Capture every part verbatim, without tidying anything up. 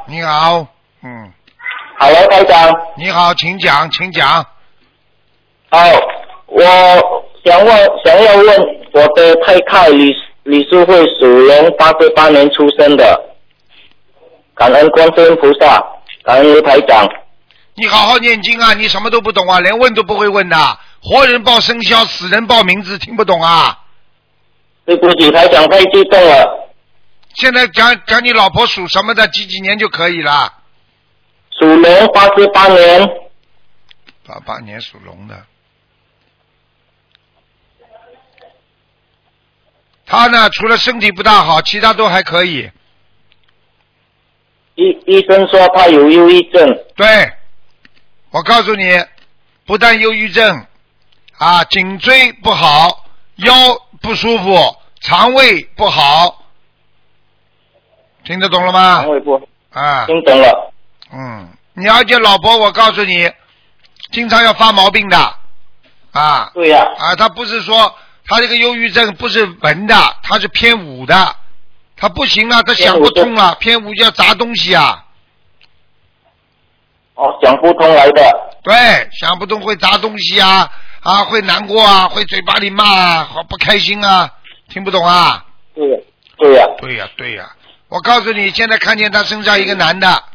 你好，嗯。 Hello， 台长。 你好，请讲，请讲。 好，我想问，想要问我的太太李李淑慧，属龙，八十八年出生的。感恩观世音菩萨，感恩卢台长。 你好好念经啊！你什么都不懂啊，连问都不会问的。活人报生肖，死人报名字，听不懂啊？ 对不起，台长太激动了。 现在讲讲你老婆属什么的，几几年就可以了。 属龙，八十八年。 八八年属龙的。他呢，除了身体不大好，其他都还可以。 医医生说他有忧郁症。 对，我告诉你，不但忧郁症啊，颈椎不好，腰不舒服，肠胃不好，听得懂了吗？ 肠胃不啊， 听懂了。 嗯，你而且老婆，我告诉你，经常要发毛病的啊。 对呀、 啊。啊，他不是说他这个忧郁症不是文的，他是偏武的。他不行了，他想不通了，偏武要砸东西啊！ 哦，想不通来的。 对，想不通会砸东西啊，啊，会难过啊，会嘴巴里骂啊，好不开心啊，听不懂啊？ 对呀，对呀。 对呀，对呀。我告诉你，现在看见他身上一个男的。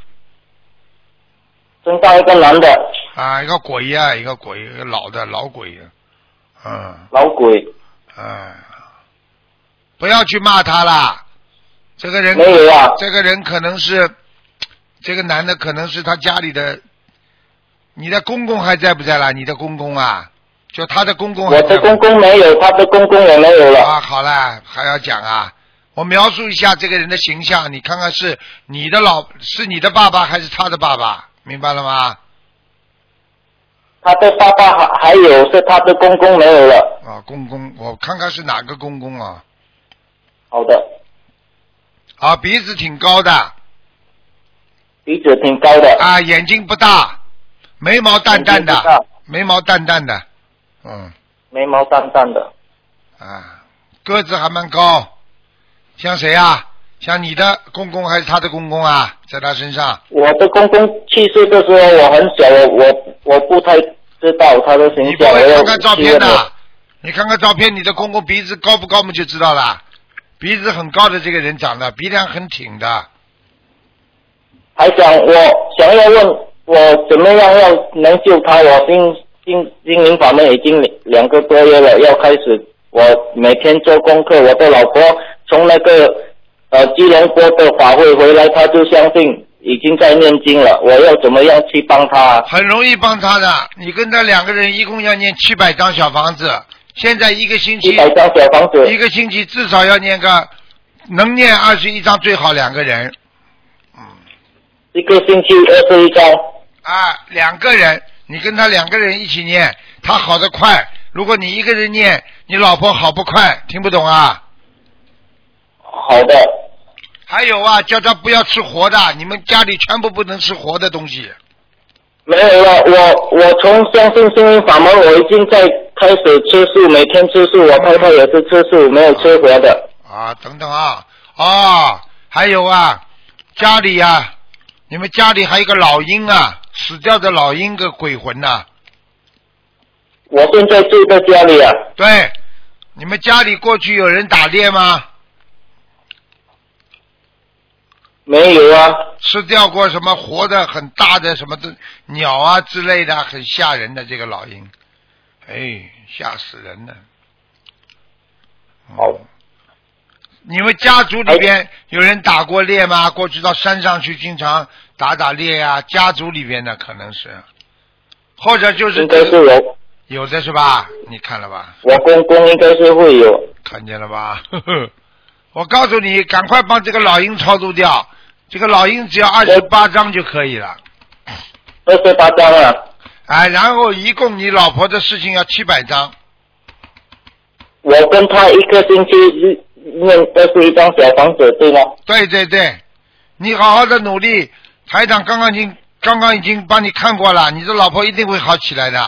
身上一个男的。 啊，一个鬼呀、啊，一个鬼，一个老的老鬼呀、啊，嗯。 老鬼。 嗯。不要去骂他啦。这个人没有啊， 这个人可能是这个男的，可能是他家里的，你的公公还在不在啦？你的公公啊，就他的公公还在。 我的公公没有，他的公公也没有了。 啊，好了，还要讲啊？我描述一下这个人的形象，你看看是你的老是你的爸爸还是他的爸爸？明白了吗？ 他的爸爸还还有，是他的公公没有了。 啊，公公，我看看是哪个公公啊？ 好的。 啊，鼻子挺高的， 鼻子挺高的。 啊，眼睛不大，眉毛淡淡的，眉毛淡淡的，嗯。 眉毛淡淡的。 啊，个子还蛮高，像谁啊？像你的公公还是他的公公啊？在他身上。 我的公公去世的时候我很小，我我不太知道他的形象。 你不会看看照片的？你看看照片，你的公公鼻子高不高嘛就知道了。鼻子很高的这个人长得鼻梁很挺的。 还想我想要问我怎么样要能救他？我心心心灵法门已经两个多月了，要开始我每天做功课。我的老婆从那个呃吉隆坡的法会回来，她就相信已经在念经了。我要怎么样去帮她？ 很容易帮他的，你跟他两个人一共要念七百张小房子。现在一个星期， 一百张小房子， 一个星期至少要念个，能念二十一张最好两个人。嗯， 一个星期二十一张。 啊，两个人，你跟他两个人一起念，他好得快。如果你一个人念，你老婆好不快，听不懂啊？ 好的。 还有啊，叫他不要吃活的，你们家里全部不能吃活的东西。 没有了，我我从相信心灵法门，我已经在开始吃素，每天吃素，我太太也是吃素，没有吃活的。 啊，等等啊，哦，还有啊，家里啊，你们家里还有一个老鹰啊，死掉的老鹰个鬼魂呐、啊。 我现在住在家里啊。 对，你们家里过去有人打猎吗？ 没有啊。 吃掉过什么活的很大的什么的鸟啊之类的，很吓人的这个老鹰，哎，吓死人了。 好。 你们家族里边有人打过猎吗？过去到山上去经常打打猎呀、啊，家族里边的可能是，或者就是、 应该是有有的是吧？你看了吧？ 我公公应该是会有。 看见了吧？呵呵，我告诉你，赶快帮这个老鹰超度掉。这个老鹰只要二十八张就可以了。 二十八张啊！ 哎，然后一共你老婆的事情要七百张。 我跟他一个星期念二十一张小房子，对吗？ 对对对，你好好的努力，台长刚刚已经刚刚已经帮你看过了，你的老婆一定会好起来的。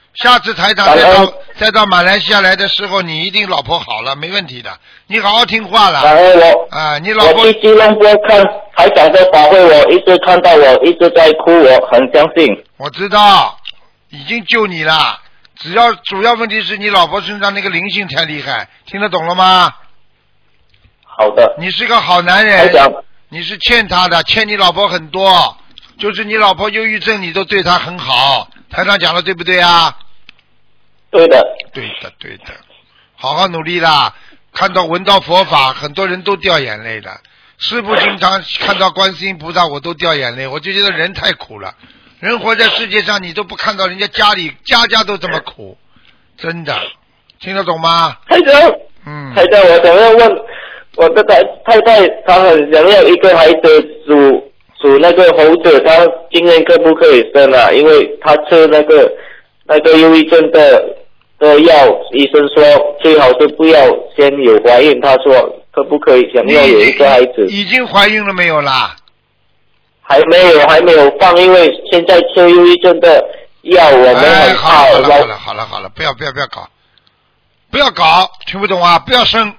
下次台长再到再到马来西亚来的时候，你一定老婆好了，没问题的。你好好听话了。 然后我啊，你老婆我去吉隆坡看台长的法会，我一直看到我一直在哭，我很相信。 我知道，已经救你了。只要主要问题是你老婆身上那个灵性太厉害，听得懂了吗？ 好的。 你是个好男人。 台长， 你是欠他的，欠你老婆很多，就是你老婆忧郁症，你都对她很好。台长讲的对不对啊？ 对的。 对的，对的，好好努力啦！看到闻到佛法，很多人都掉眼泪的。师父经常看到观世音菩萨，我都掉眼泪，我就觉得人太苦了。人活在世界上，你都不看到人家家里家家都这么苦，真的，听得懂吗？ 台长， 嗯， 台长，我想要问我的太太太，她很想要一个孩子属属那个猴子，她今年可不可以生啊？因为她吃那个那个忧郁症的的药，医生说最好是不要先有怀孕，她说可不可以想要有一个孩子？ 已经怀孕了没有啦？ 还没有，还没有放，因为现在吃忧郁症的药，我们很怕。 哎、好了好了好了好了，不要不要不要搞，不要搞，听不懂啊？不要生。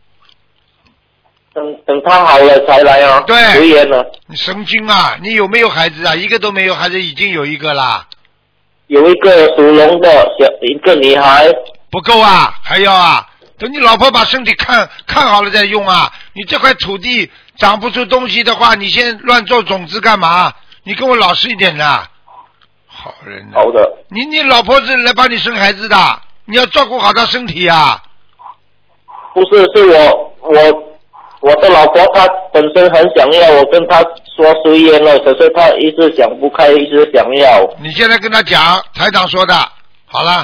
等等他好了才来啊。 对。 随缘了。 你神经啊！你有没有孩子啊？一个都没有，还是已经有一个啦？ 有一个属龙的小一个女孩。 不够啊，还要啊！等你老婆把身体看看好了再用啊！你这块土地长不出东西的话，你先乱种种子干嘛？你跟我老实一点的。好人、啊。 好的。 你你老婆是来帮你生孩子的，你要照顾好她身体啊。 不是，是我我我的老婆她本身很想要，我跟她说随缘了，可是她一直想不开，一直想要。 你现在跟她讲，台长说的，好了。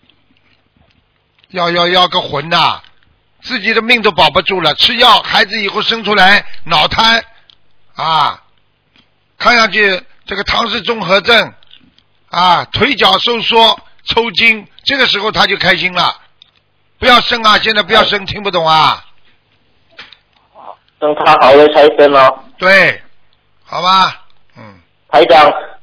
要要要个魂呐、啊！自己的命都保不住了，吃药，孩子以后生出来脑瘫啊，看上去这个唐氏综合症啊，腿脚收缩、抽筋，这个时候他就开心了。不要生啊！现在不要生，听不懂啊？ 等他好了才生哦。 对，好吧，嗯。 台长，